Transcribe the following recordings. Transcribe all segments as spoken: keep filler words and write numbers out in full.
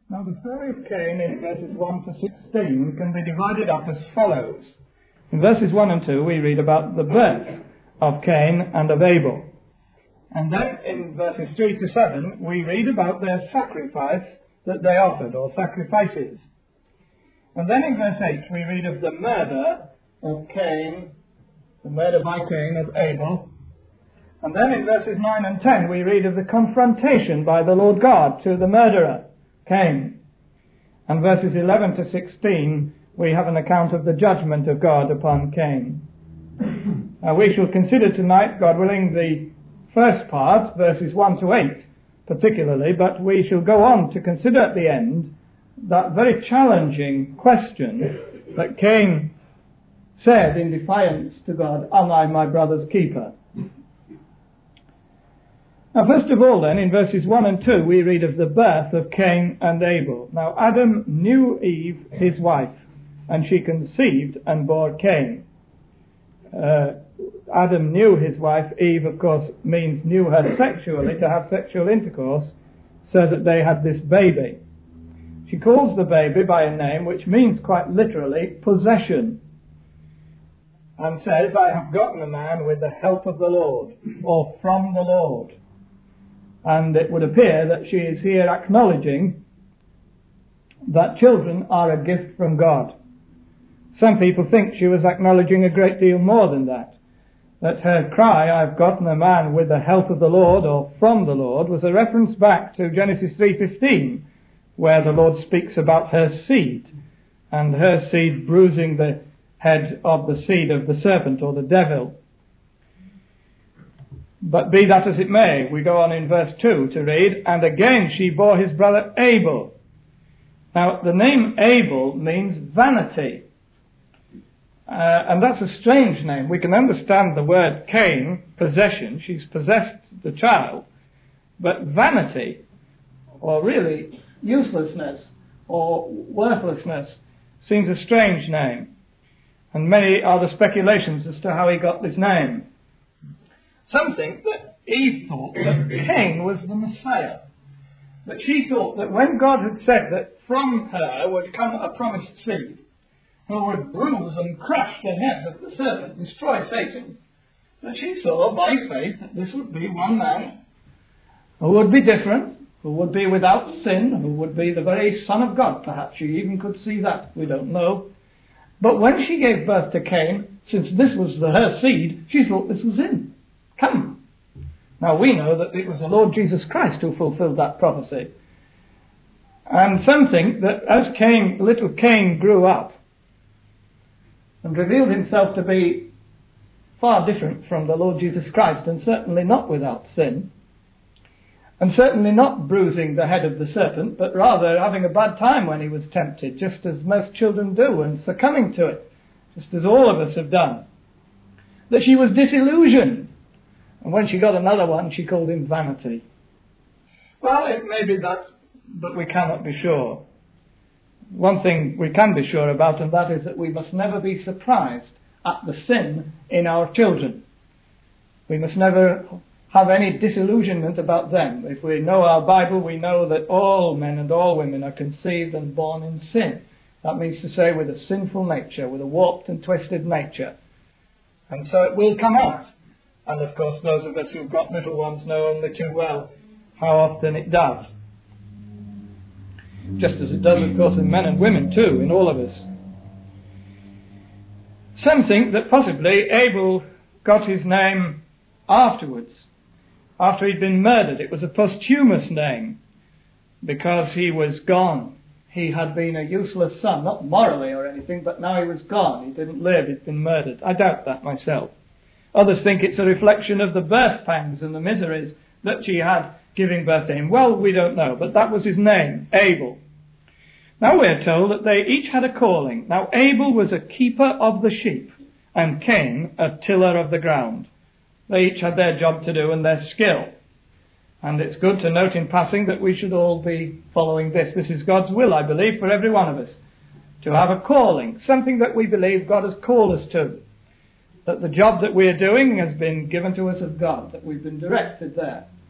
Now the story of Cain in verses one to sixteen can be divided up as follows. In verses one and two we read about the birth of Cain and of Abel. And then in verses three to seven we read about their sacrifice that they offered, or sacrifices. And then in verse eight we read of the murder of Cain, the murder by Cain of Abel. And then in verses nine and ten we read of the confrontation by the Lord God to the murderer, Cain. And verses eleven to sixteen we have an account of the judgment of God upon Cain. Now we shall consider tonight, God willing, the first part, verses one to eight particularly, but we shall go on to consider at the end that very challenging question that Cain said in defiance to God, "Am I my brother's keeper?" Now first of all then, in verses one and two we read of the birth of Cain and Abel. Now Adam knew Eve, his wife, and she conceived and bore Cain. Uh, Adam knew his wife. Eve, of course, means knew her sexually, to have sexual intercourse, so that they had this baby. She calls the baby by a name which means quite literally possession, and says, "I have gotten a man with the help of the Lord," or from the Lord. And it would appear that she is here acknowledging that children are a gift from God. Some people think she was acknowledging a great deal more than that. That her cry, "I've gotten a man with the help of the Lord," or from the Lord, was a reference back to Genesis three fifteen, where the Lord speaks about her seed, and her seed bruising the head of the seed of the serpent, or the devil. But be that as it may, we go on in verse two to read, "And again she bore his brother Abel." Now, the name Abel means vanity. Uh, and that's a strange name. We can understand the word Cain, possession. She's possessed the child. But vanity, or really uselessness, or worthlessness, seems a strange name. And many are the speculations as to how he got this name. Some think that Eve thought that Cain was the Messiah. That she thought that when God had said that from her would come a promised seed, who would bruise and crush the head of the serpent, destroy Satan, that she saw by faith that this would be one man who would be different, who would be without sin, who would be the very Son of God. Perhaps she even could see that, we don't know. But when she gave birth to Cain, since this was the, her seed, she thought this was him. Come. Now we know that it was the Lord Jesus Christ who fulfilled that prophecy. And some think that as Cain, little Cain grew up and revealed himself to be far different from the Lord Jesus Christ, and certainly not without sin, and certainly not bruising the head of the serpent, but rather having a bad time when he was tempted, just as most children do, and succumbing to it, just as all of us have done, that she was disillusioned. And when she got another one, she called him vanity. Well, it may be that, but we cannot be sure. One thing we can be sure about, and that is that we must never be surprised at the sin in our children. We must never have any disillusionment about them. If we know our Bible, we know that all men and all women are conceived and born in sin. That means to say with a sinful nature, with a warped and twisted nature. And so it will come out. And of course those of us who've got little ones know only too well how often it does. Just as it does, of course, in men and women too, in all of us. Some think that possibly Abel got his name afterwards, after he'd been murdered. It was a posthumous name, because he was gone. He had been a useless son, not morally or anything, but now he was gone. He didn't live, he'd been murdered. I doubt that myself. Others think it's a reflection of the birth pangs and the miseries that she had giving birth to him. Well, we don't know, but that was his name, Abel. Now we're told that they each had a calling. Now Abel was a keeper of the sheep, and Cain a tiller of the ground. They each had their job to do and their skill. And it's good to note in passing that we should all be following this. This is God's will, I believe, for every one of us, to have a calling, something that we believe God has called us to. That the job that we are doing has been given to us of God, that we've been directed there.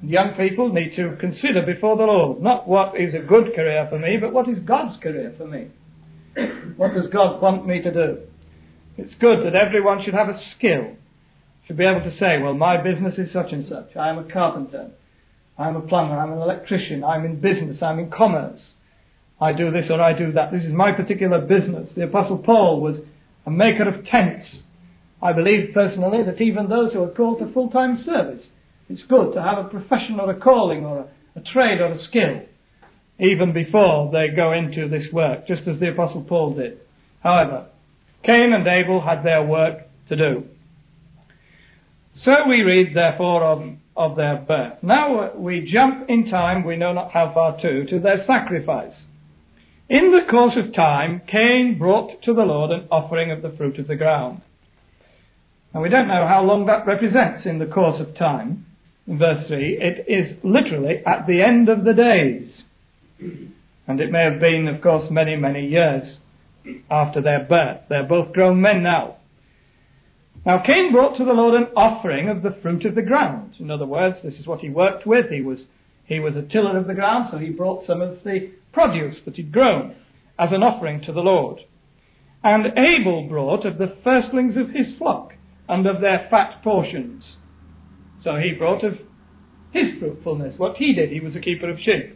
And young people need to consider before the Lord, not what is a good career for me, but what is God's career for me. What does God want me to do? It's good that everyone should have a skill, should be able to say, well, my business is such and such. I am a carpenter. I'm a plumber. I'm an electrician. I'm in business. I'm in commerce. I do this or I do that. This is my particular business. The Apostle Paul was a maker of tents. I believe personally that even those who are called to full-time service, it's good to have a profession or a calling or a, a trade or a skill, even before they go into this work, just as the Apostle Paul did. However, Cain and Abel had their work to do. So we read, therefore, of, of their birth. Now we jump in time, we know not how far to, to their sacrifice. In the course of time, Cain brought to the Lord an offering of the fruit of the ground. And we don't know how long that represents in the course of time. In verse three, it is literally at the end of the days. And it may have been, of course, many, many years after their birth. They're both grown men now. Now Cain brought to the Lord an offering of the fruit of the ground. In other words, this is what he worked with. He was, he was a tiller of the ground, so he brought some of the produce that he'd grown as an offering to the Lord. And Abel brought of the firstlings of his flock and of their fat portions. So he brought of his fruitfulness, what he did. He was a keeper of sheep.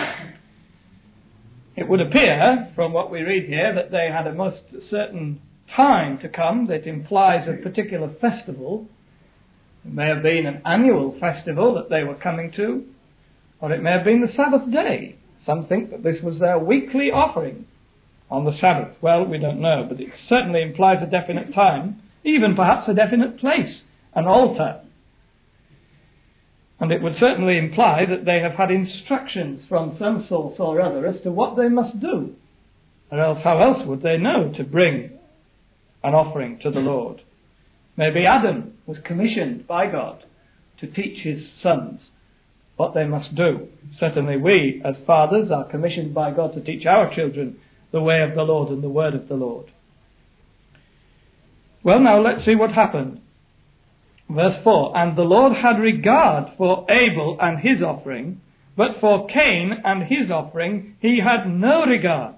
It would appear, from what we read here, that they had a most certain time to come that implies a particular festival. It may have been an annual festival that they were coming to, or it may have been the Sabbath day. Some think that this was their weekly offering on the Sabbath. Well, we don't know, but it certainly implies a definite time, even perhaps a definite place, an altar. And it would certainly imply that they have had instructions from some source or other as to what they must do. Or else, how else would they know to bring an offering to the Lord? Maybe Adam was commissioned by God to teach his sons what they must do. Certainly we, as fathers, are commissioned by God to teach our children the way of the Lord and the word of the Lord. Well, now let's see what happened. Verse four, and the Lord had regard for Abel and his offering, but for Cain and his offering he had no regard.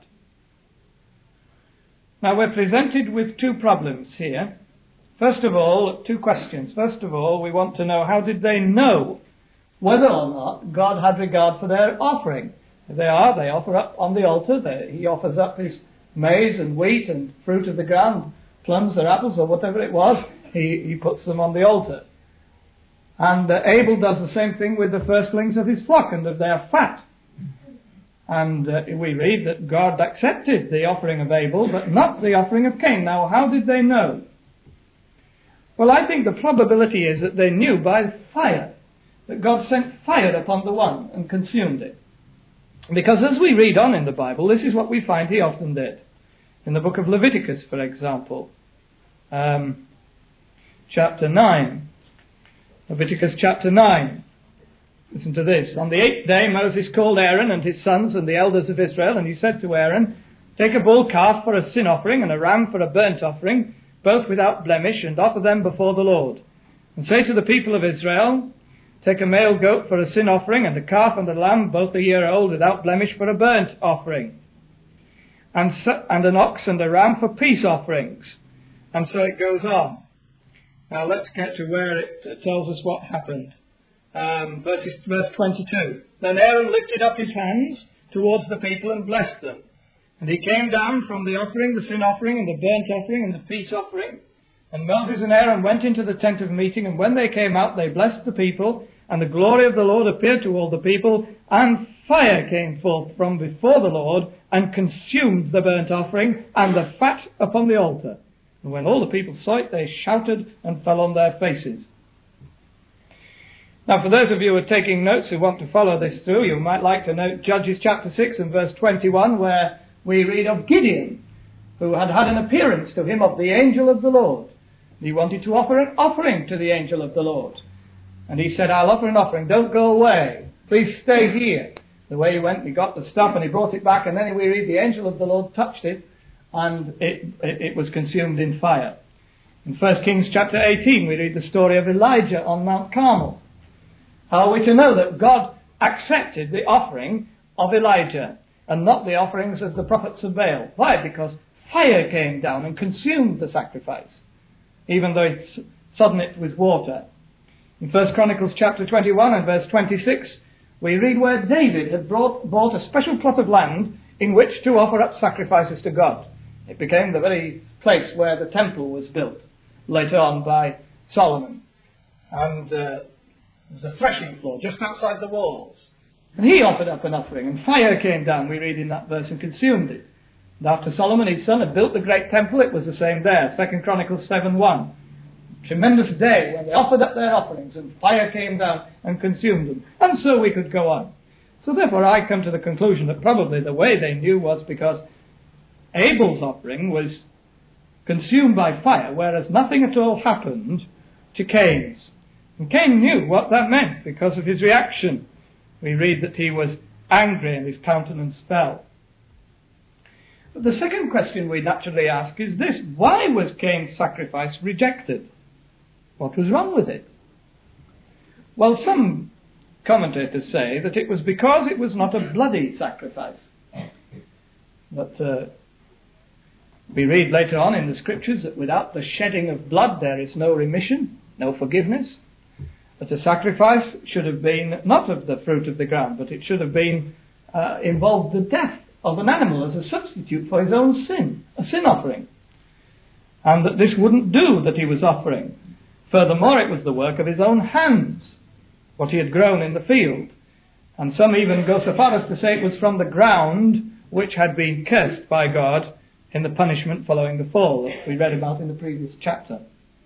Now we're presented with two problems here. First of all, two questions. First of all, we want to know, how did they know whether or not God had regard for their offering? If they are, they offer up on the altar. They, he offers up his maize and wheat and fruit of the ground, plums or apples or whatever it was. He, he puts them on the altar. And uh, Abel does the same thing with the firstlings of his flock and of their fat. And uh, we read that God accepted the offering of Abel, but not the offering of Cain. Now, how did they know? Well, I think the probability is that they knew by fire, that God sent fire upon the one and consumed it. Because as we read on in the Bible, this is what we find he often did. In the book of Leviticus, for example, um, chapter nine. Leviticus chapter nine. Listen to this. On the eighth day Moses called Aaron and his sons and the elders of Israel, and he said to Aaron, take a bull calf for a sin offering and a ram for a burnt offering, both without blemish, and offer them before the Lord. And say to the people of Israel, take a male goat for a sin offering, and a calf and a lamb, both a year old, without blemish, for a burnt offering. And, so, and an ox and a ram for peace offerings. And so it goes on. Now let's get to where it, it tells us what happened. Um, verses, verse twenty-two. Then Aaron lifted up his hands towards the people and blessed them. And he came down from the offering, the sin offering, and the burnt offering, and the peace offering. And Moses and Aaron went into the tent of meeting, and when they came out, they blessed the people, and the glory of the Lord appeared to all the people, and fire came forth from before the Lord, and consumed the burnt offering, and the fat upon the altar. And when all the people saw it, they shouted and fell on their faces. Now, for those of you who are taking notes who want to follow this through, you might like to note Judges chapter six and verse twenty-one, where we read of Gideon, who had had an appearance to him of the angel of the Lord. He wanted to offer an offering to the angel of the Lord. And he said, I'll offer an offering, don't go away, please stay here. The way he went, he got the stuff and he brought it back, and then we read the angel of the Lord touched it, and it, it, it was consumed in fire. In First Kings chapter eighteen, we read the story of Elijah on Mount Carmel. Are we to know that God accepted the offering of Elijah and not the offerings of the prophets of Baal? Why? Because fire came down and consumed the sacrifice, even though it sodden it with water. In First Chronicles chapter twenty-one and verse twenty-six, we read where David had brought, bought a special plot of land in which to offer up sacrifices to God. It became the very place where the temple was built later on by Solomon. And uh, there was a threshing floor just outside the walls. And he offered up an offering, and fire came down, we read in that verse, and consumed it. And after Solomon, his son, had built the great temple, it was the same there. Second Chronicles seven one. Tremendous day when they offered up their offerings, and fire came down and consumed them. And so we could go on. So therefore I come to the conclusion that probably the way they knew was because Abel's offering was consumed by fire, whereas nothing at all happened to Cain's. And Cain knew what that meant because of his reaction. We read that he was angry and his countenance fell. But the second question we naturally ask is this: why was Cain's sacrifice rejected? What was wrong with it? Well, some commentators say that it was because it was not a bloody sacrifice. But uh, we read later on in the scriptures that without the shedding of blood there is no remission, no forgiveness. That a sacrifice should have been not of the fruit of the ground, but it should have been uh, involved the death of an animal as a substitute for his own sin, a sin offering. And that this wouldn't do that he was offering. Furthermore, it was the work of his own hands, what he had grown in the field. And some even go so far as to say it was from the ground which had been cursed by God in the punishment following the fall that we read about in the previous chapter.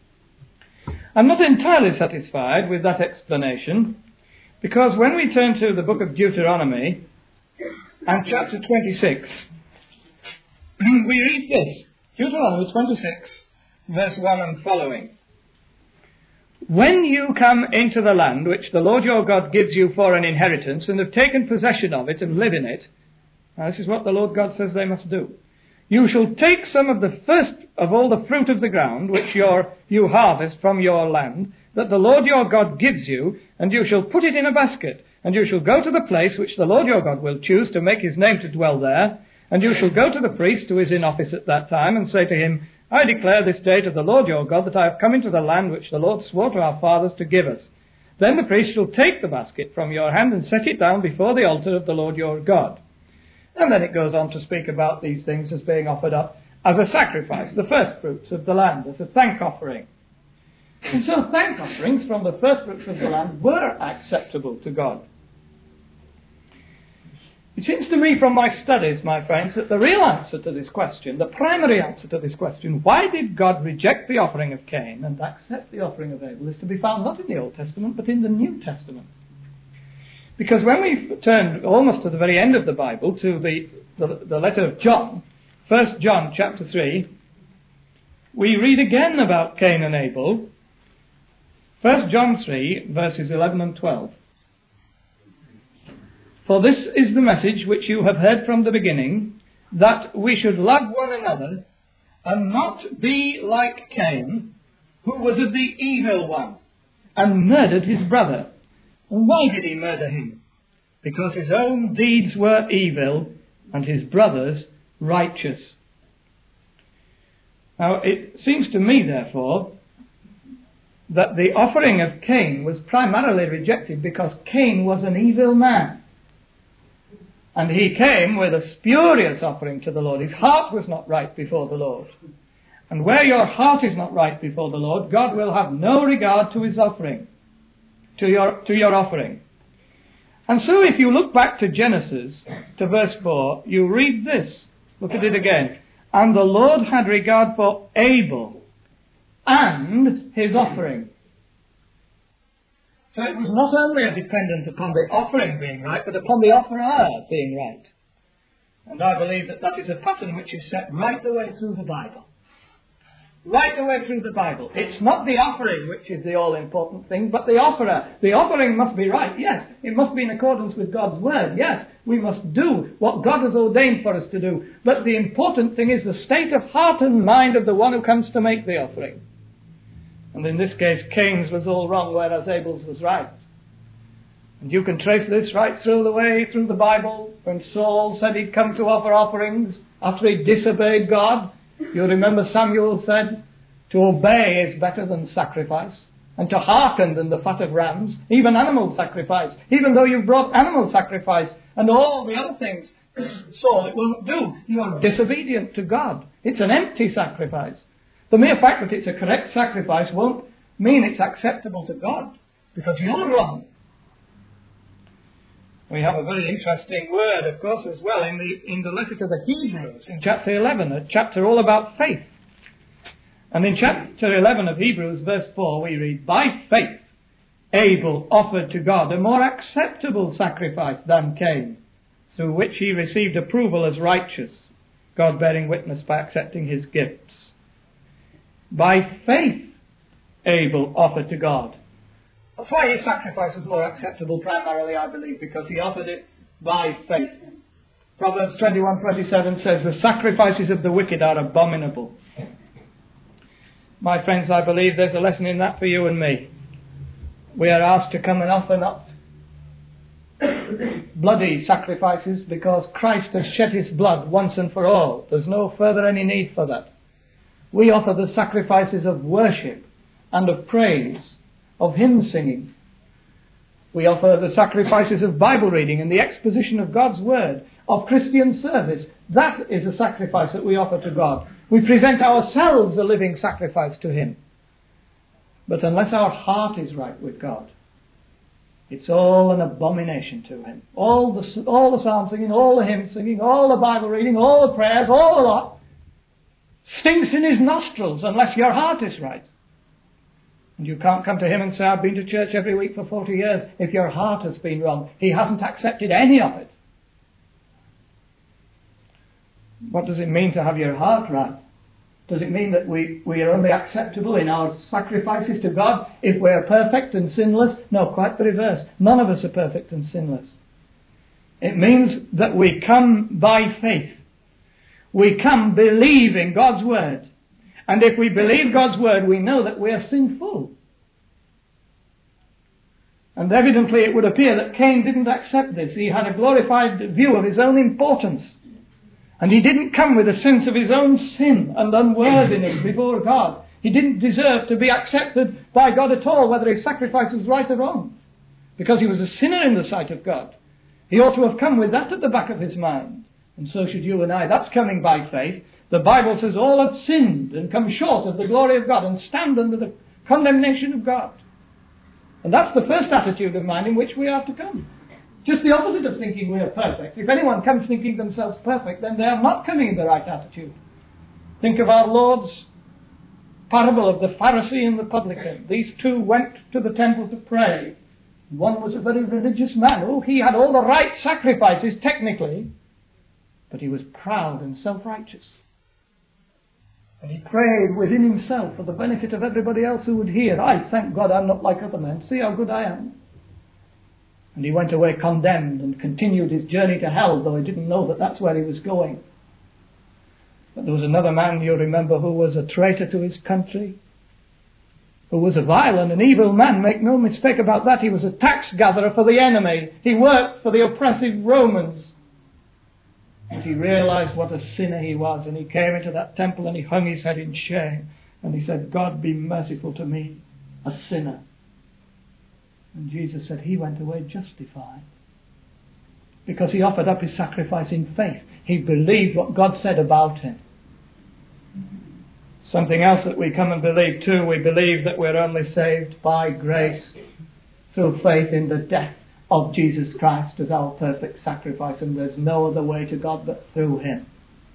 I'm not entirely satisfied with that explanation, because when we turn to the book of Deuteronomy and chapter twenty-six, we read this. Deuteronomy twenty-six, verse one and following. When you come into the land which the Lord your God gives you for an inheritance, and have taken possession of it and live in it, now this is what the Lord God says they must do. You shall take some of the first of all the fruit of the ground which your, you harvest from your land, that the Lord your God gives you, and you shall put it in a basket, and you shall go to the place which the Lord your God will choose to make his name to dwell there, and you shall go to the priest who is in office at that time, and say to him, I declare this day to the Lord your God that I have come into the land which the Lord swore to our fathers to give us. Then the priest shall take the basket from your hand and set it down before the altar of the Lord your God. And then it goes on to speak about these things as being offered up as a sacrifice, the first fruits of the land, as a thank offering. And so thank offerings from the first fruits of the land were acceptable to God. It seems to me from my studies, my friends, that the real answer to this question, the primary answer to this question, why did God reject the offering of Cain and accept the offering of Abel, is to be found not in the Old Testament, but in the New Testament. Because when we turn almost to the very end of the Bible, to the, the, the letter of John, First John chapter three, we read again about Cain and Abel. First John three, verses eleven and twelve. For this is the message which you have heard from the beginning, that we should love one another, and not be like Cain, who was of the evil one, and murdered his brother. And why did he murder him? Because his own deeds were evil, and his brother's righteous. Now, it seems to me, therefore, that the offering of Cain was primarily rejected because Cain was an evil man. And he came with a spurious offering to the Lord. His heart was not right before the Lord. And where your heart is not right before the Lord, God will have no regard to his offering, to your, to your offering. And so if you look back to Genesis, to verse four, you read this. Look at it again. And the Lord had regard for Abel and his offering. So it was not only dependent upon the offering being right, but upon the offerer being right. And I believe that that is a pattern which is set right the way through the Bible. Right the way through the Bible. It's not the offering which is the all-important thing, but the offerer. The offering must be right, yes. It must be in accordance with God's word, yes. We must do what God has ordained for us to do. But the important thing is the state of heart and mind of the one who comes to make the offering. And in this case, Cain's was all wrong, whereas Abel's was right. And you can trace this right through the way, through the Bible, when Saul said he'd come to offer offerings after he disobeyed God. You remember Samuel said, to obey is better than sacrifice, and to hearken than the fat of rams, even animal sacrifice. Even though you've brought animal sacrifice and all the other things, Saul, it won't do. You are disobedient to God. It's an empty sacrifice. The mere fact that it's a correct sacrifice won't mean it's acceptable to God, because you're wrong. We have a very interesting word, of course, as well in the in the letter to the Hebrews, in chapter eleven, a chapter all about faith. And in chapter eleven of Hebrews, verse four, we read, by faith Abel offered to God a more acceptable sacrifice than Cain, through which he received approval as righteous, God bearing witness by accepting his gifts. By faith Abel offered to God. That's why his sacrifice was more acceptable primarily, I believe, because he offered it by faith. Proverbs twenty-one twenty-seven says, the sacrifices of the wicked are abominable. My friends, I believe there's a lesson in that for you and me. We are asked to come and offer not bloody sacrifices, because Christ has shed his blood once and for all. There's no further any need for that. We offer the sacrifices of worship and of praise, of hymn singing. We offer the sacrifices of Bible reading and the exposition of God's word, of Christian service. That is a sacrifice that we offer to God. We present ourselves a living sacrifice to him. But unless our heart is right with God, it's all an abomination to him. All the, all the psalm singing, all the hymn singing, all the Bible reading, all the prayers, all the lot stinks in his nostrils unless your heart is right. And you can't come to him and say, I've been to church every week for forty years. If your heart has been wrong, he hasn't accepted any of it. What does it mean to have your heart right? Does it mean that we, we are only acceptable in our sacrifices to God if we are perfect and sinless? No, quite the reverse. None of us are perfect and sinless. It means that we come by faith. We come believing God's word. And if we believe God's word, we know that we are sinful. And evidently it would appear that Cain didn't accept this. He had a glorified view of his own importance. And he didn't come with a sense of his own sin and unworthiness before God. He didn't deserve to be accepted by God at all, whether his sacrifice was right or wrong, because he was a sinner in the sight of God. He ought to have come with that at the back of his mind. And so should you and I. That's coming by faith. The Bible says all have sinned and come short of the glory of God and stand under the condemnation of God. And that's the first attitude of mind in which we are to come. Just the opposite of thinking we are perfect. If anyone comes thinking themselves perfect, then they are not coming in the right attitude. Think of our Lord's parable of the Pharisee and the publican. These two went to the temple to pray. One was a very religious man. Oh, he had all the right sacrifices technically, but he was proud and self-righteous. And he prayed within himself for the benefit of everybody else who would hear. I thank God I'm not like other men. See how good I am. And he went away condemned and continued his journey to hell, though he didn't know that that's where he was going. But there was another man, you remember, who was a traitor to his country, who was a vile and an evil man. Make no mistake about that. He was a tax gatherer for the enemy. He worked for the oppressive Romans. And he realized what a sinner he was, and he came into that temple and he hung his head in shame. And he said, God be merciful to me, a sinner. And Jesus said he went away justified, because he offered up his sacrifice in faith. He believed what God said about him. Something else that we come and believe too, we believe that we're only saved by grace through faith in the death of Jesus Christ as our perfect sacrifice, and there's no other way to God but through him.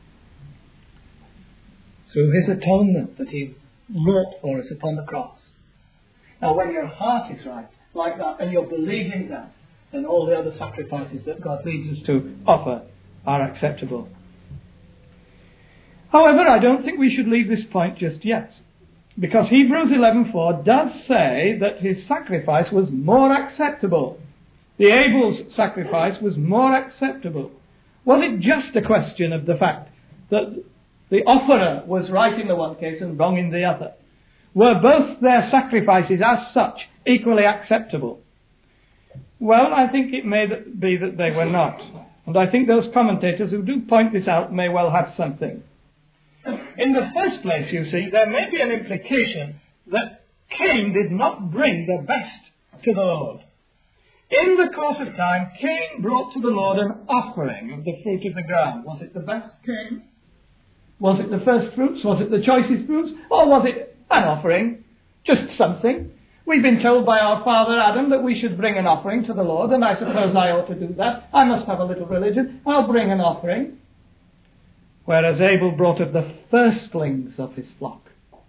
Through his atonement that he wrought for us upon the cross. Now when your heart is right, like that, and you're believing that, then all the other sacrifices that God leads us to offer are acceptable. However, I don't think we should leave this point just yet, because Hebrews eleven four does say that his sacrifice was more acceptable. The Abel's sacrifice was more acceptable. Was it just a question of the fact that the offerer was right in the one case and wrong in the other? Were both their sacrifices as such equally acceptable? Well, I think it may be that they were not. And I think those commentators who do point this out may well have something. In the first place, you see, there may be an implication that Cain did not bring the best to the Lord. In the course of time, Cain brought to the Lord an offering of the fruit of the ground. Was it the best, Cain? Was it the first fruits? Was it the choicest fruits? Or was it an offering? Just something. We've been told by our father Adam that we should bring an offering to the Lord, and I suppose I ought to do that. I must have a little religion. I'll bring an offering. Whereas Abel brought of the firstlings of his flock.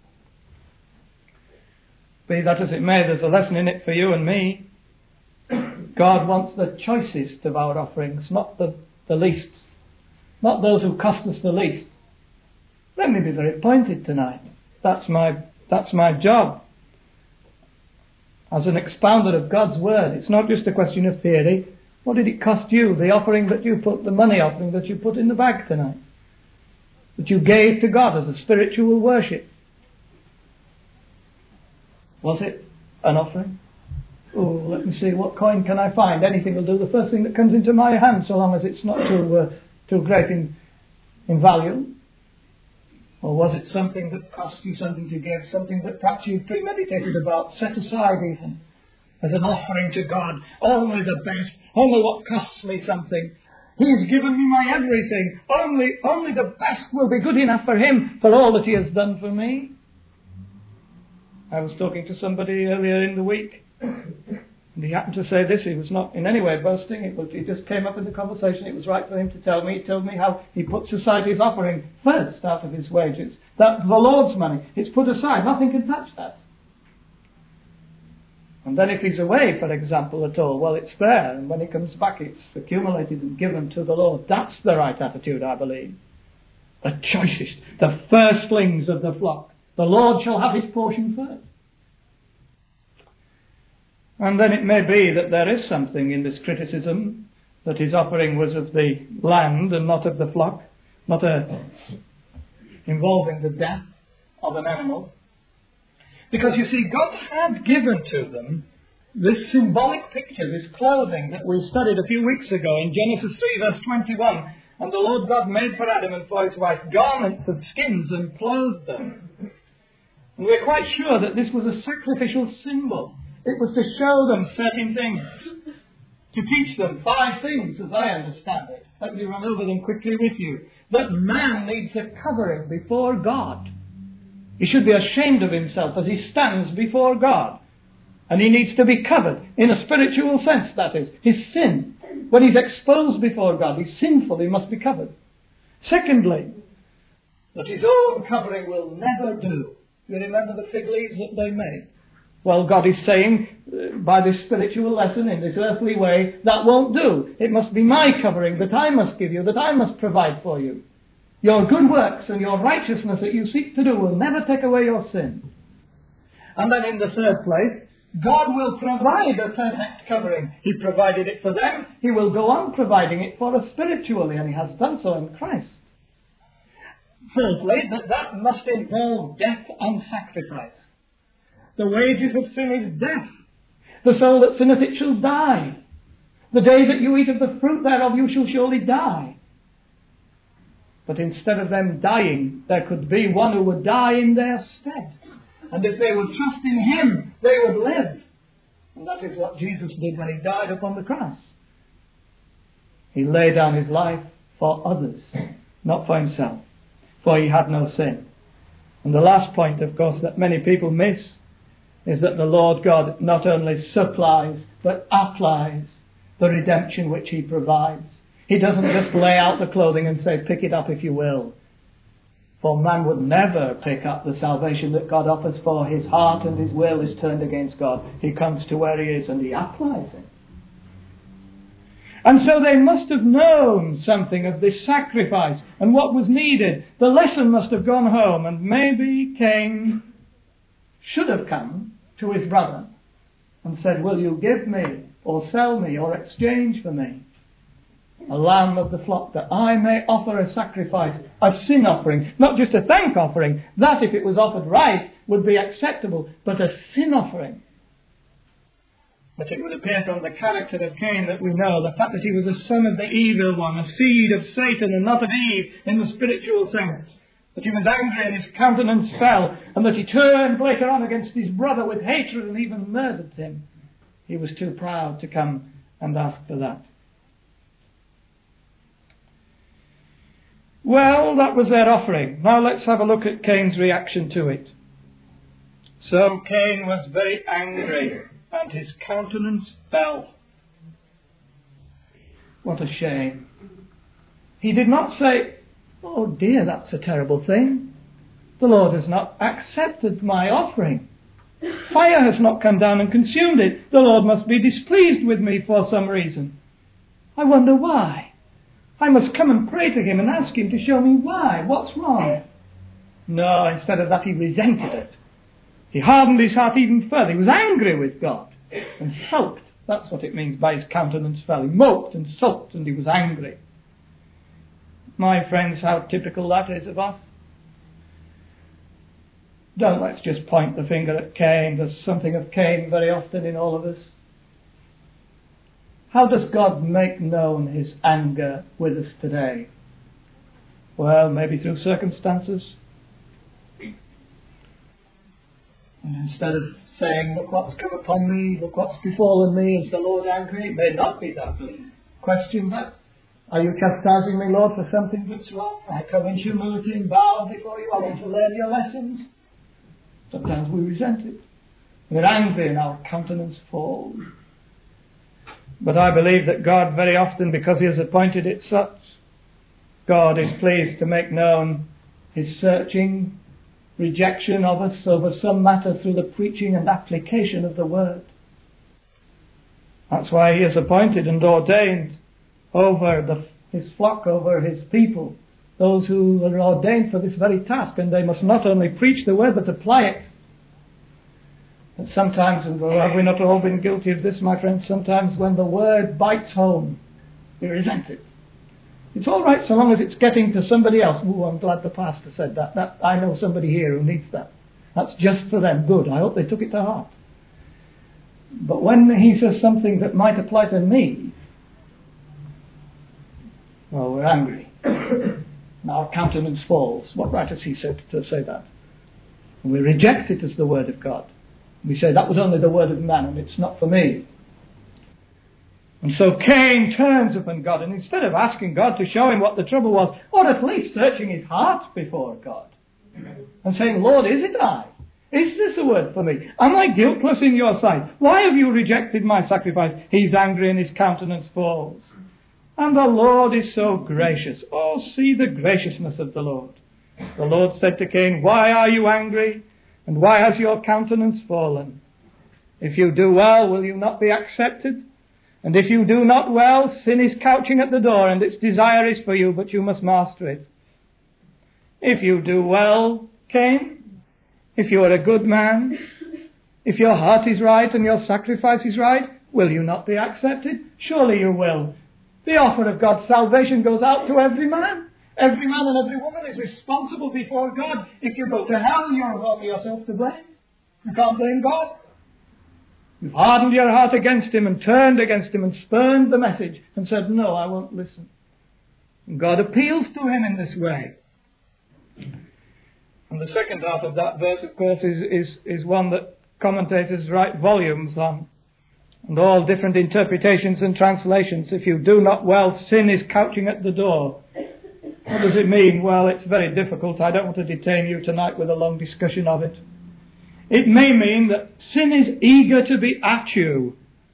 Be that as it may, there's a lesson in it for you and me. God wants the choicest of our offerings, not the, the least. Not those who cost us the least. Let me be very pointed tonight. That's my, that's my job. As an expounder of God's word, it's not just a question of theory. What did it cost you, the offering that you put, the money offering that you put in the bag tonight? That you gave to God as a spiritual worship? Was it an offering? Oh, let me see, what coin can I find? Anything will do. The first thing that comes into my hand, so long as it's not too, uh, too great in, in value. Or was it something that cost you something to give, something that perhaps you premeditated about, set aside even, as an offering to God? Only the best, only what costs me something. He's given me my everything. Only, only the best will be good enough for him, for all that he has done for me. I was talking to somebody earlier in the week, and he happened to say this. He was not in any way boasting. It was, it just came up in the conversation. It was right for him to tell me. He told me how he puts aside his offering first out of his wages. That's the Lord's money. It's put aside. Nothing can touch that. And then if he's away, for example, at all, well, it's there. And when he comes back, it's accumulated and given to the Lord. That's the right attitude, I believe. The choicest, the firstlings of the flock. The Lord shall have his portion first. And then it may be that there is something in this criticism, that his offering was of the land and not of the flock, not a, involving the death of an animal. Because you see, God had given to them this symbolic picture, this clothing that we studied a few weeks ago in Genesis three, verse twenty-one. And the Lord God made for Adam and for his wife garments of skins and clothed them. And we're quite sure that this was a sacrificial symbol. It was to show them certain things, to teach them five things, as I understand it. Let me run over them quickly with you. That man needs a covering before God. He should be ashamed of himself as he stands before God. And he needs to be covered, in a spiritual sense, that is. His sin. When he's exposed before God, he's sinful, he must be covered. Secondly, that his own covering will never do. You remember the fig leaves that they made? Well, God is saying, uh, by this spiritual lesson, in this earthly way, that won't do. It must be my covering that I must give you, that I must provide for you. Your good works and your righteousness that you seek to do will never take away your sin. And then in the third place, God will provide a perfect covering. He provided it for them. He will go on providing it for us spiritually, and he has done so in Christ. Fourthly, that that must involve death and sacrifice. The wages of sin is death. The soul that sinneth, it shall die. The day that you eat of the fruit thereof, you shall surely die. But instead of them dying, there could be one who would die in their stead. And if they would trust in him, they would live. And that is what Jesus did when he died upon the cross. He laid down his life for others, not for himself, for he had no sin. And the last point, of course, that many people miss is that the Lord God not only supplies, but applies the redemption which he provides. He doesn't just lay out the clothing and say, pick it up if you will. For man would never pick up the salvation that God offers, for his heart and his will is turned against God. He comes to where he is and he applies it. And so they must have known something of this sacrifice and what was needed. The lesson must have gone home, and maybe Cain should have come to his brother and said, will you give me or sell me or exchange for me a lamb of the flock, that I may offer a sacrifice, a sin offering, not just a thank offering. That, if it was offered right, would be acceptable, but a sin offering. But it would appear from the character of Cain that we know the fact that he was a son of the evil one, a seed of Satan and not of Eve in the spiritual sense. That he was angry and his countenance fell, and that he turned later on against his brother with hatred and even murdered him. He was too proud to come and ask for that. Well, that was their offering. Now let's have a look at Cain's reaction to it. So Cain was very angry, and his countenance fell. What a shame. He did not say, "Oh dear, that's a terrible thing. The Lord has not accepted my offering. Fire has not come down and consumed it. The Lord must be displeased with me for some reason. I wonder why. I must come and pray to him and ask him to show me why. What's wrong?" No, instead of that he resented it. He hardened his heart even further. He was angry with God and sulked. That's what it means by his countenance fell. He moped and sulked and he was angry. My friends, how typical that is of us. Don't let's just point the finger at Cain. There's something of Cain very often in all of us. How does God make known his anger with us today? Well, maybe through circumstances. And instead of saying, "Look what's come upon me, look what's befallen me, is the Lord angry?" It may not be that. Question that. Are you chastising me, Lord, for something that's wrong? I come in humility and bow before you. I want to learn your lessons. Sometimes we resent it. We're angry and our countenance falls. But I believe that God very often, because he has appointed it such, God is pleased to make known his searching rejection of us over some matter through the preaching and application of the word. That's why he has appointed and ordained over the, his flock, over his people, those who are ordained for this very task, and they must not only preach the word but apply it. And sometimes, and have we not all been guilty of this, my friends, sometimes when the word bites home, we resent it. It's all right so long as it's getting to somebody else. Oh, I'm glad the pastor said that. that. I know somebody here who needs that. That's just for them. Good. I hope they took it to heart. But when he says something that might apply to me, well, we're angry. And our countenance falls. What right has he said to say that? And we reject it as the word of God. We say that was only the word of man and it's not for me. And so Cain turns upon God, and instead of asking God to show him what the trouble was, or at least searching his heart before God, and saying, "Lord, is it I? Is this a word for me? Am I guiltless in your sight? Why have you rejected my sacrifice?" He's angry and his countenance falls. And the Lord is so gracious. Oh, see the graciousness of the Lord. The Lord said to Cain, "Why are you angry? And why has your countenance fallen? If you do well, will you not be accepted? And if you do not well, sin is couching at the door, and its desire is for you, but you must master it. If you do well, Cain, if you are a good man, if your heart is right and your sacrifice is right, will you not be accepted? Surely you will. The offer of God's salvation goes out to every man. Every man and every woman is responsible before God. If you go to hell, you're only yourself to blame. You can't blame God. You've hardened your heart against him and turned against him and spurned the message and said, "No, I won't listen." And God appeals to him in this way. And the second half of that verse, of course, is, is, is one that commentators write volumes on. And all different interpretations and translations. If you do not well, sin is couching at the door. What does it mean? Well, it's very difficult. I don't want to detain you tonight with a long discussion of it. It may mean that sin is eager to be at you,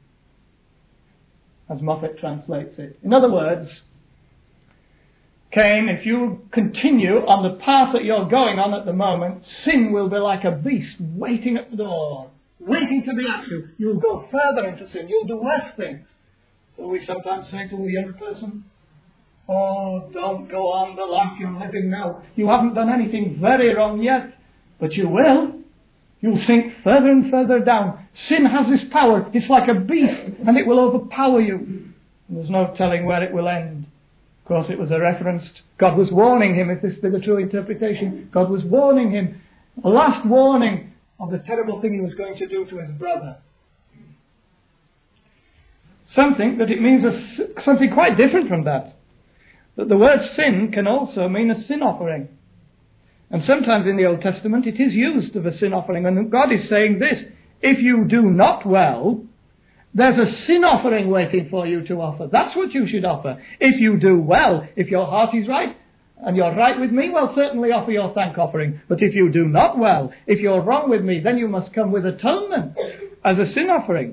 as Moffat translates it. In other words, Cain, if you continue on the path that you're going on at the moment, sin will be like a beast waiting at the door, waiting to be at you. You'll go further into sin. You'll do worse things. So we sometimes say to a young person, "Oh, don't go on the life you're living now. You haven't done anything very wrong yet, but you will. You'll sink further and further down. Sin has this power. It's like a beast, and it will overpower you. And there's no telling where it will end." Of course, it was a reference. To, God was warning him, if this be the true interpretation. God was warning him, a last warning of the terrible thing he was going to do to his brother. Some think that it means a, something quite different from that. That the word sin can also mean a sin offering. And sometimes in the Old Testament it is used of a sin offering. And God is saying this: if you do not well, there's a sin offering waiting for you to offer. That's what you should offer. If you do well, if your heart is right, and you're right with me, well, certainly offer your thank offering. But if you do not well, if you're wrong with me, then you must come with atonement as a sin offering.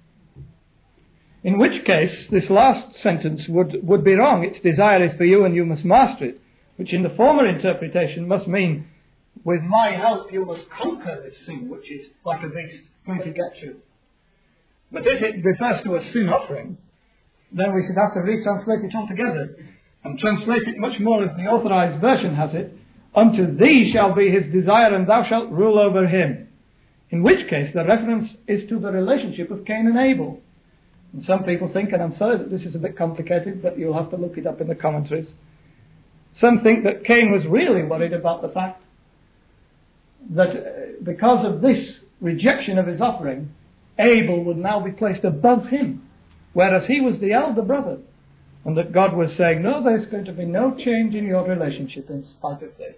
In which case, this last sentence would, would be wrong. Its desire is for you and you must master it. Which in the former interpretation must mean, with my help you must conquer this sin, which is like a beast going to get you. But if it refers to a sin offering, then we should have to retranslate it altogether, and translate it much more as the Authorized Version has it: unto thee shall be his desire, and thou shalt rule over him. In which case the reference is to the relationship of Cain and Abel. And some people think, and I'm sorry that this is a bit complicated, but you'll have to look it up in the commentaries. Some think that Cain was really worried about the fact that because of this rejection of his offering, Abel would now be placed above him, whereas he was the elder brother. And that God was saying, no, there's going to be no change in your relationship in spite of this.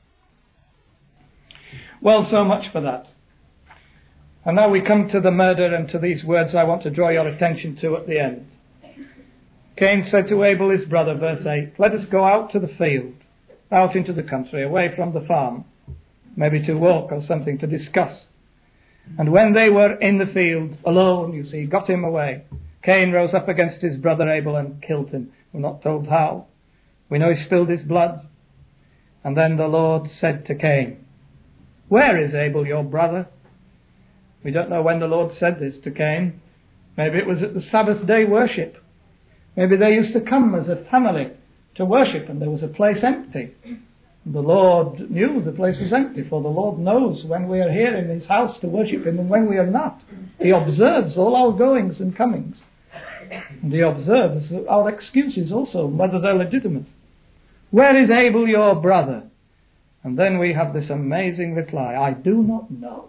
Well, so much for that. And now we come to the murder and to these words I want to draw your attention to at the end. Cain said to Abel his brother, verse eight, let us go out to the field, out into the country, away from the farm, maybe to walk or something, to discuss. And when they were in the field, alone, you see, got him away, Cain rose up against his brother Abel and killed him. We're not told how. We know he spilled his blood. And then the Lord said to Cain, where is Abel your brother? We don't know when the Lord said this to Cain. Maybe it was at the Sabbath day worship. Maybe they used to come as a family to worship and there was a place empty. The Lord knew the place was empty, for the Lord knows when we are here in his house to worship him and when we are not. He observes all our goings and comings. And he observes our excuses also, whether they're legitimate. Where is Abel your brother? And then we have this amazing reply, I do not know.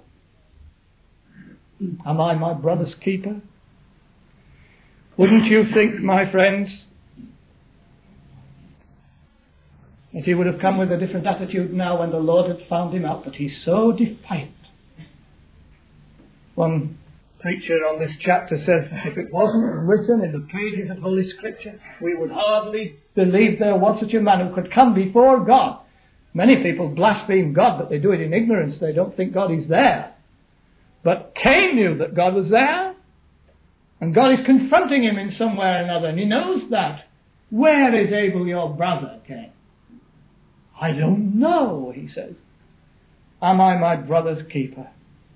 Am I my brother's keeper? Wouldn't you think, my friends, that he would have come with a different attitude now when the Lord had found him out, but he's so defiant. One preacher on this chapter says, if it wasn't written in the pages of Holy Scripture, we would hardly believe there was such a man who could come before God. Many people blaspheme God, but they do it in ignorance. They don't think God is there. But Cain knew that God was there. And God is confronting him in some way or another, and he knows that. Where is Abel your brother, Cain? I don't know, he says. Am I my brother's keeper?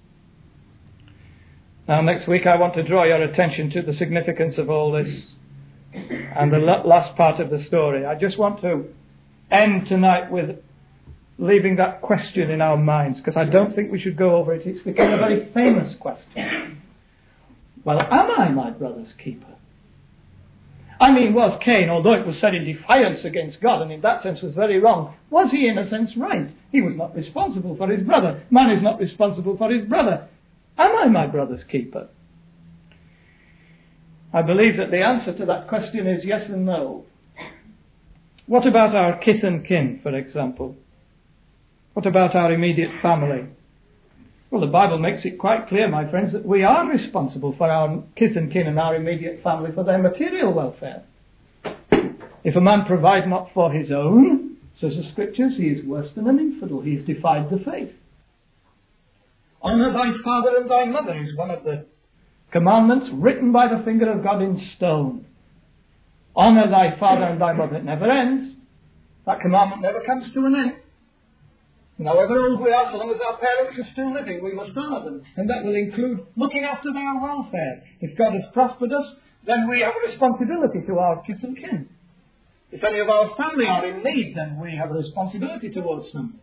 Now next week I want to draw your attention to the significance of all this and the last part of the story. I just want to end tonight with leaving that question in our minds, because I don't think we should go over it. It's become a very famous question. Well, am I my brother's keeper? I mean, was Cain, although it was said in defiance against God, and in that sense was very wrong, was he in a sense right? He was not responsible for his brother. Man is not responsible for his brother. Am I my brother's keeper? I believe that the answer to that question is yes and no. What about our kith and kin, for example? What about our immediate family? Well, the Bible makes it quite clear, my friends, that we are responsible for our kith and kin and our immediate family for their material welfare. If a man provide not for his own, says the Scriptures, he is worse than an infidel. He has defied the faith. Honour thy father and thy mother is one of the commandments written by the finger of God in stone. Honour thy father and thy mother. It never ends. That commandment never comes to an end. And however old we are, so long as our parents are still living, we must honour them. And that will include looking after their welfare. If God has prospered us, then we have a responsibility to our kith and kin. If any of our family are in need, then we have a responsibility towards them.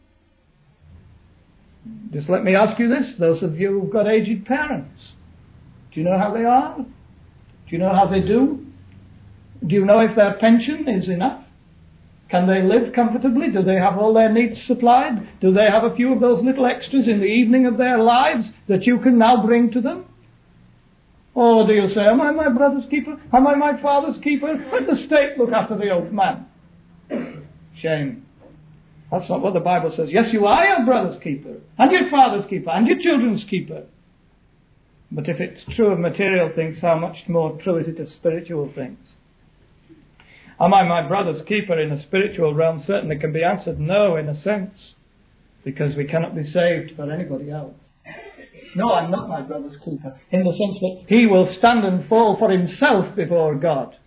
Just let me ask you this, those of you who've got aged parents. Do you know how they are? Do you know how they do? Do you know if their pension is enough? Can they live comfortably? Do they have all their needs supplied? Do they have a few of those little extras in the evening of their lives that you can now bring to them? Or do you say, am I my brother's keeper? Am I my father's keeper? Let the state look after the old man. Shame. That's not what the Bible says. Yes, you are your brother's keeper, and your father's keeper, and your children's keeper. But if it's true of material things, how much more true is it of spiritual things? Am I my brother's keeper in a spiritual realm? Certainly can be answered no, in a sense, because we cannot be saved for anybody else. No, I'm not my brother's keeper, in the sense that he will stand and fall for himself before God.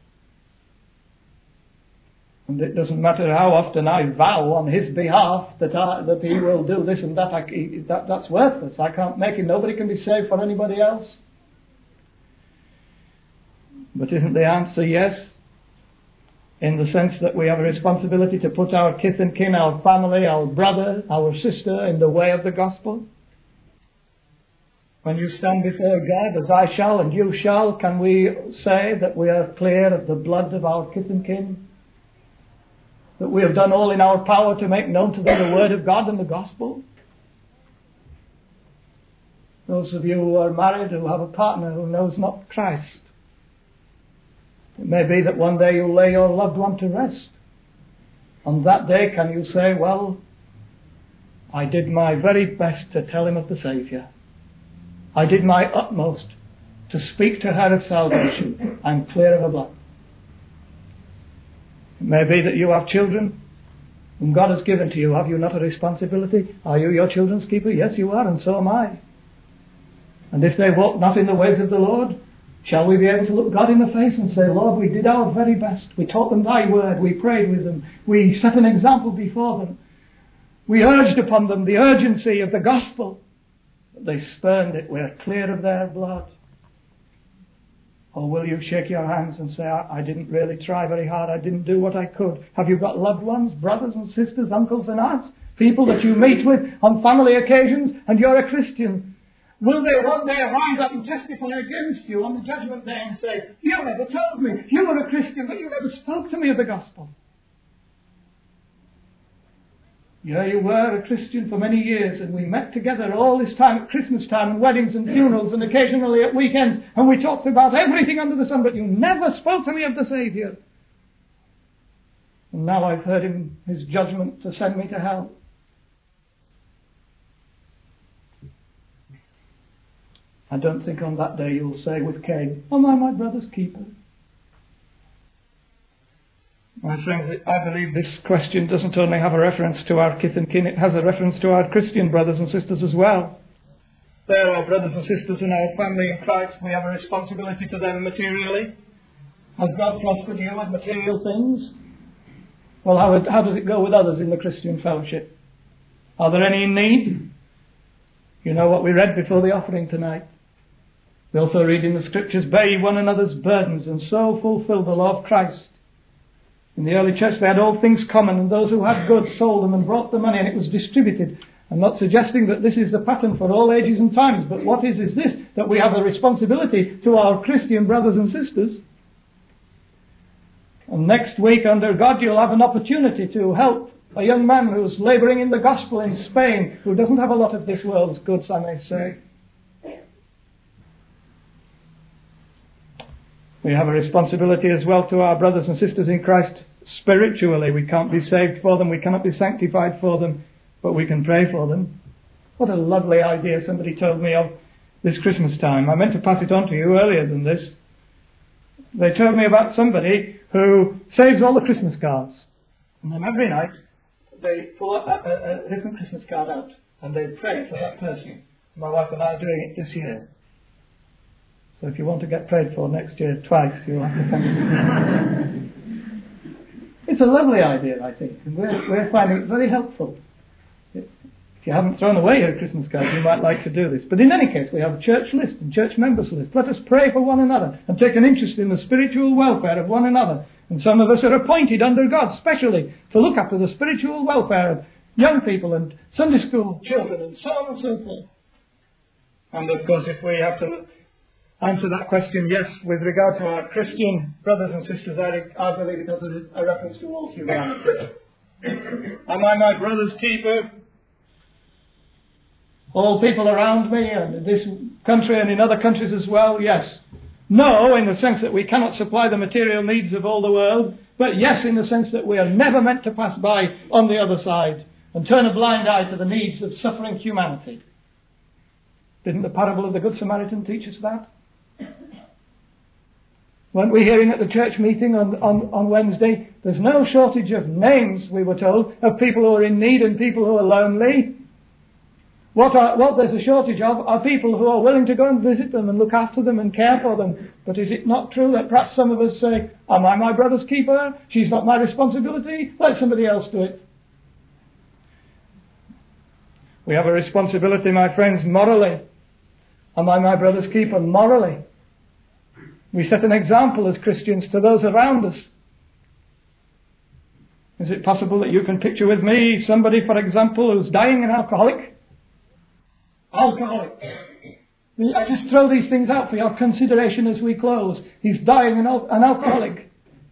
And it doesn't matter how often I vow on his behalf that I, that he will do this and that, I, that. That's worthless. I can't make him. Nobody can be saved for anybody else. But isn't the answer yes? In the sense that we have a responsibility to put our kith and kin, our family, our brother, our sister in the way of the gospel? When you stand before God, as I shall and you shall, can we say that we are clear of the blood of our kith and kin? That we have done all in our power to make known to them the word of God and the gospel? Those of you who are married, who have a partner who knows not Christ, it may be that one day you'll lay your loved one to rest. On that day can you say, well, I did my very best to tell him of the Saviour. I did my utmost to speak to her of salvation. I'm clear of her blood. It may be that you have children whom God has given to you. Have you not a responsibility? Are you your children's keeper? Yes, you are, and so am I. And if they walk not in the ways of the Lord, shall we be able to look God in the face and say, Lord, we did our very best. We taught them thy word. We prayed with them. We set an example before them. We urged upon them the urgency of the gospel. But they spurned it. We're clear of their blood. Or will you shake your hands and say, I, I didn't really try very hard. I didn't do what I could. Have you got loved ones, brothers and sisters, uncles and aunts, people that you meet with on family occasions, and you're a Christian? Will they one day rise up and testify against you on the judgment day and say, you never told me, you were a Christian, but you never spoke to me of the gospel? Yeah, you were a Christian for many years, and we met together all this time at Christmas time and weddings and funerals and occasionally at weekends, and we talked about everything under the sun, but you never spoke to me of the Saviour. And now I've heard him, his judgment to send me to hell. I don't think on that day you'll say with Cain, am I my brother's keeper? My friends, I believe this question doesn't only have a reference to our kith and kin, it has a reference to our Christian brothers and sisters as well. They're our brothers and sisters in our family in Christ. We have a responsibility to them materially. Has God prospered you with material things? Well, how, how does it go with others in the Christian fellowship? Are there any in need? You know what we read before the offering tonight. We also read in the scriptures, bear ye one another's burdens, and so fulfill the law of Christ. In the early church they had all things common, and those who had goods sold them and brought the money, and it was distributed. I'm not suggesting that this is the pattern for all ages and times, but what is is this, that we have a responsibility to our Christian brothers and sisters. And next week, under God, you'll have an opportunity to help a young man who's labouring in the gospel in Spain, who doesn't have a lot of this world's goods, I may say. We have a responsibility as well to our brothers and sisters in Christ spiritually. We can't be saved for them, we cannot be sanctified for them, but we can pray for them. What a lovely idea somebody told me of this Christmas time. I meant to pass it on to you earlier than this. They told me about somebody who saves all the Christmas cards. And then every night they pull a, a, a different Christmas card out and they pray for that person. My wife and I are doing it this year. So if you want to get prayed for next year twice, you'll have to come. It's a lovely idea, I think, and we're, we're finding it very helpful. If you haven't thrown away your Christmas cards, you might like to do this. But in any case, we have a church list and church members list. Let us pray for one another and take an interest in the spiritual welfare of one another. And some of us are appointed under God specially to look after the spiritual welfare of young people and Sunday school children and so on and so forth. And of course, if we have to answer that question, yes, with regard to our Christian brothers and sisters, I, I believe it has a, a reference to all humanity. Am I my brother's keeper? All people around me and this country and in other countries as well? Yes. No, in the sense that we cannot supply the material needs of all the world, but yes, in the sense that we are never meant to pass by on the other side and turn a blind eye to the needs of suffering humanity. Didn't the parable of the Good Samaritan teach us that? Weren't we hearing at the church meeting on, on, on Wednesday, there's no shortage of names, we were told, of people who are in need and people who are lonely. What, are, what there's a shortage of are people who are willing to go and visit them and look after them and care for them. But is it not true that perhaps some of us say, am I my brother's keeper? She's not my responsibility. Let somebody else do it. We have a responsibility, my friends, morally. Am I my brother's keeper morally? We set an example as Christians to those around us. Is it possible that you can picture with me somebody, for example, who's dying, an alcoholic? Alcoholic. I just throw these things out for your consideration as we close. He's dying, an, al- an alcoholic.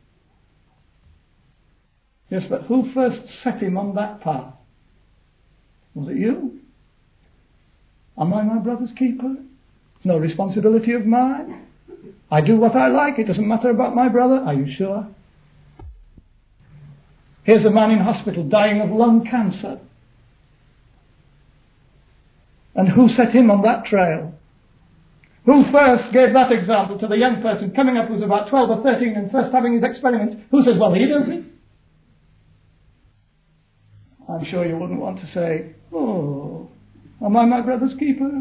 Yes, but who first set him on that path? Was it you? Am I my brother's keeper? It's no responsibility of mine. I do what I like. It doesn't matter about my brother. Are you sure? Here's a man in hospital dying of lung cancer. And who set him on that trail? Who first gave that example to the young person coming up who's about twelve or thirteen and first having his experiments? Who says, well, he does it? I'm sure you wouldn't want to say, oh, am I my brother's keeper?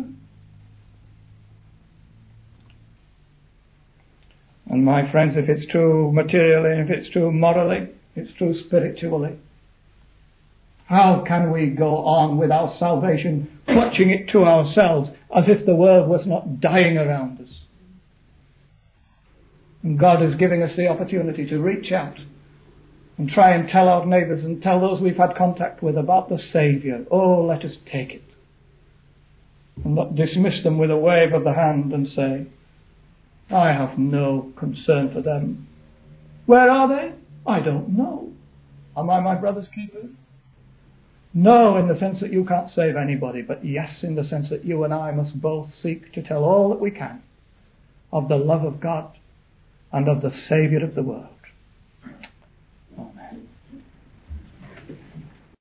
And my friends, if it's true materially, if it's true morally, it's true spiritually. How can we go on with our salvation, clutching it to ourselves as if the world was not dying around us? And God is giving us the opportunity to reach out and try and tell our neighbours and tell those we've had contact with about the Saviour. Oh, let us take it. And not dismiss them with a wave of the hand and say, I have no concern for them. Where are they? I don't know. Am I my brother's keeper? No, in the sense that you can't save anybody, but yes, in the sense that you and I must both seek to tell all that we can of the love of God and of the Saviour of the world.